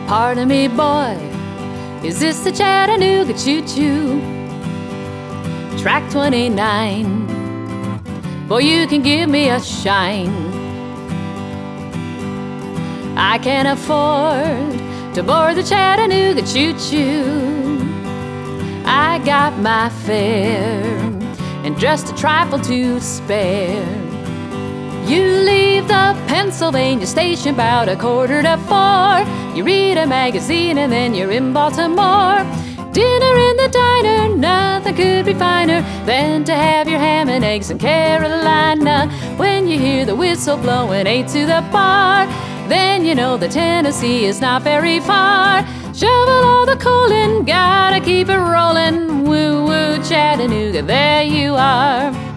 Pardon me, boy, is this the Chattanooga choo-choo? Track 29, boy, you can give me a shine. I can't afford to board the Chattanooga choo-choo. I got my fare and just a trifle to spare. You leave the Pennsylvania station about 3:45. You read a magazine and then you're in Baltimore. Dinner in the diner, nothing could be finer than to have your ham and eggs in Carolina. When you hear the whistle blowing 8 to the bar, then you know that Tennessee is not very far. Shovel all the coal in, gotta keep it rolling. Woo woo Chattanooga, there you are.